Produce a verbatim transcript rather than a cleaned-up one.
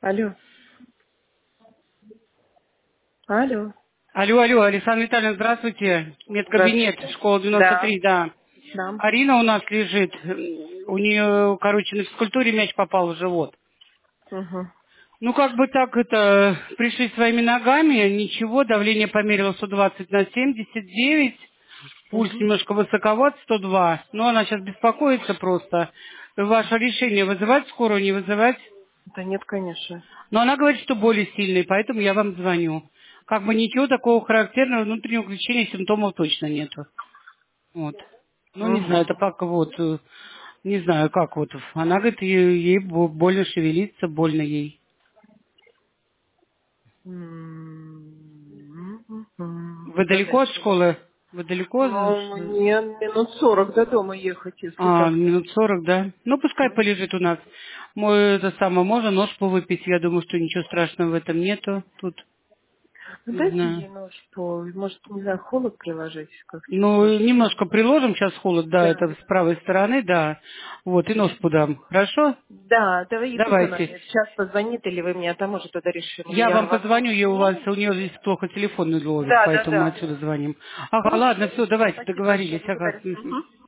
Алло. Алло. Алло, алло, Александра Витальевна, здравствуйте. Медкабинет, Здравствуйте. школа девяносто Да. три, да. Да. Арина у нас лежит, у нее, короче, на физкультуре мяч попал в живот. Угу. Ну, как бы так это, пришли своими ногами, ничего, давление померило сто двадцать на семьдесят девять, пульс Угу. немножко высоковат, сто два, но она сейчас беспокоится просто. Ваше решение, вызывать скорую, не вызывать? Да нет, конечно. Но она говорит, что боли сильные, поэтому я вам звоню. Как бы ничего такого характерного внутреннего включения симптомов точно нету. Вот. Ну, не знаю, это Угу. как вот, э, не знаю, как вот. Она говорит, ей, ей бо- больно шевелиться, больно ей. Вы далеко от Подожди. школы? Вы далеко? Ну, мне минут сорок до дома ехать, если А, так. минут сорок, да? Ну, пускай полежит у нас. Мой, это самое, можно нож повыпить. Я думаю, что ничего страшного в этом нету. Тут, Ну, не дайте знаю. ей нож по... Может, не знаю, холод приложить как-нибудь, Ну, может. немножко приложим, сейчас холод, да, это Да. с правой стороны, да. Вот, и нож подам. Хорошо? Да, давай, и пусть она Давайте. мне сейчас позвонит, или вы мне, а там уже тогда решим. Или Я я вам вам позвоню, ночью. я у вас, Ну, у нее здесь плохо телефон ловит, да, да, поэтому мы да. отсюда звоним. Ага, ладно, Хорошо. все, давайте, Спасибо большое, договорились. Ага. благодарю. Мгм. Мгм.